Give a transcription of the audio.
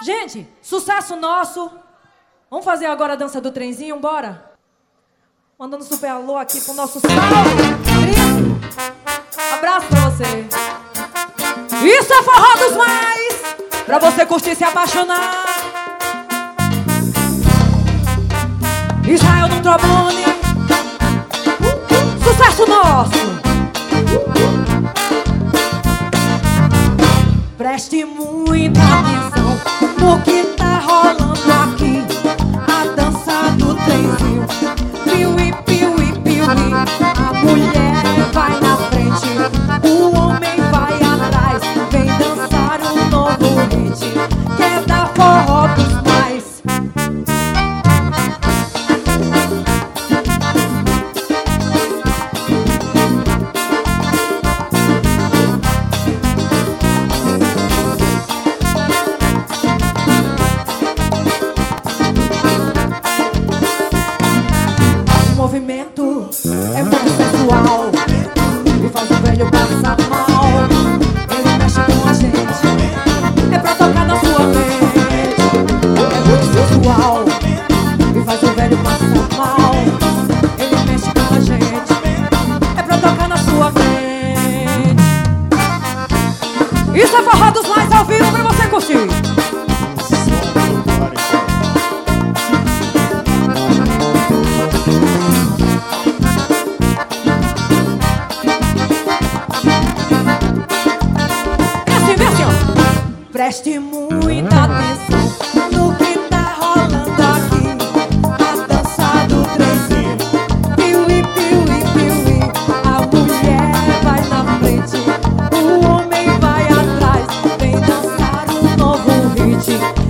Gente, sucesso nosso. Vamos fazer agora a dança do trenzinho, bora? Mandando super alô aqui pro nosso Saulo. Abraço pra você. Isso é forró dos mais, pra você curtir e se apaixonar. Israel no trombone. Sucesso nosso. Preste muita atenção no que tá rolando aqui. A dança do trenzinho. Piuí, piuí, piuí. A mulher vai na frente, o homem vai atrás. Vem dançar um novo hit, que é da forró dos mais. O movimento é muito sensual e faz o velho passar mal. Ele mexe com a gente, é pra tocar na sua mente. É muito sensual e faz o velho passar mal. Ele mexe com a gente, é pra tocar na sua mente. Isso é forró dos mais ao vivo pra você curtir. Preste muita atenção no que tá rolando aqui. A dança do trenzinho. Piuí, piuí, piuí. A mulher vai na frente, o homem vai atrás. Vem dançar um novo hit.